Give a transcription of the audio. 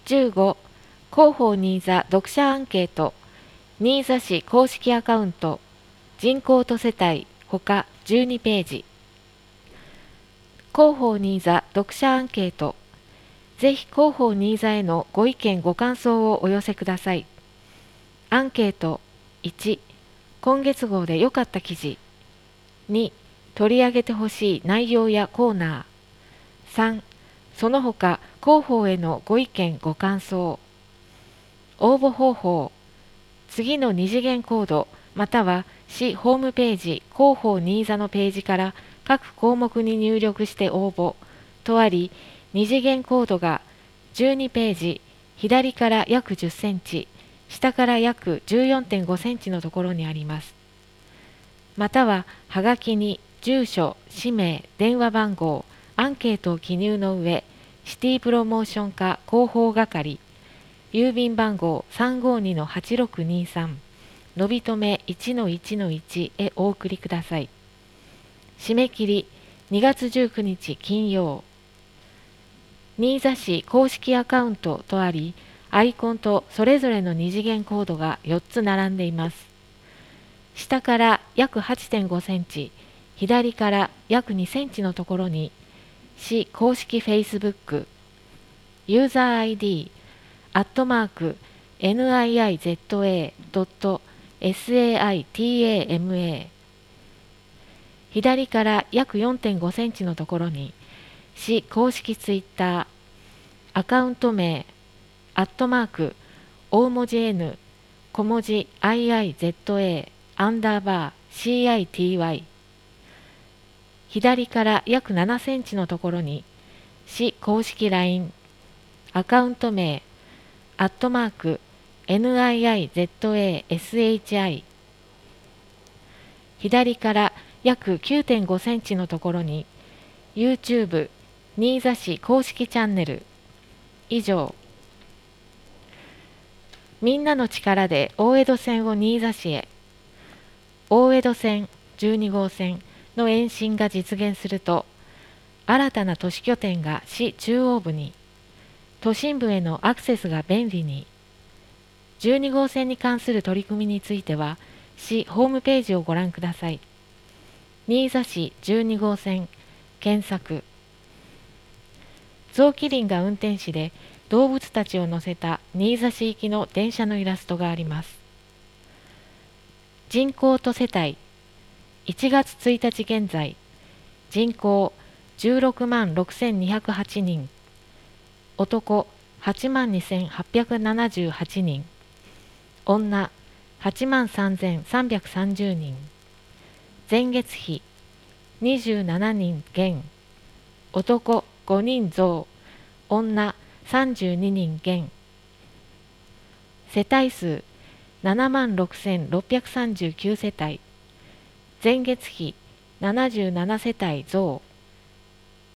15、広報新座読者アンケート、新座市公式アカウント、人口と世帯、ほか12ページ。広報新座読者アンケート、ぜひ広報新座へのご意見ご感想をお寄せください。アンケート1、今月号で良かった記事。2、取り上げてほしい内容やコーナー。3、その他広報へのご意見ご感想。応募方法、次の二次元コードまたは市ホームページ広報新座のページから各項目に入力して応募とあり、二次元コードが12ページ、左から約10センチ、下から約 14.5 センチのところにあります。またははがきに住所、氏名、電話番号、アンケートを記入の上、シティプロモーション課広報係、郵便番号 352-8623、のびとめ 1-1-1 へお送りください。締め切り2月19日金曜。新座市公式アカウントとあり、アイコンとそれぞれの二次元コードが4つ並んでいます。下から約 8.5 センチ、左から約2センチのところに、市公式 Facebook、ユーザー ID、@niiza.saitama、左から約 4.5 センチのところに、市公式ツイッター、アカウント名、大文字 N、小文字 IIZA_CITY、左から約7センチのところに、市公式 LINE、アカウント名、@NIIZASHI、左から約 9.5 センチのところに、YouTube、新座市公式チャンネル。以上。みんなの力で大江戸線を新座市へ。大江戸線12号線の延伸が実現すると、新たな都市拠点が市中央部に、都心部へのアクセスが便利に。12号線に関する取り組みについては、市ホームページをご覧ください。新座市12号線検索。象キリンが運転士で動物たちを乗せた新座市行きの電車のイラストがあります。人口と世帯、1月1日現在、人口16万6208人、男8万2878人、女8万3330人、前月比27人減、男5人増、女32人減、世帯数7万6639世帯、前月比77世帯増、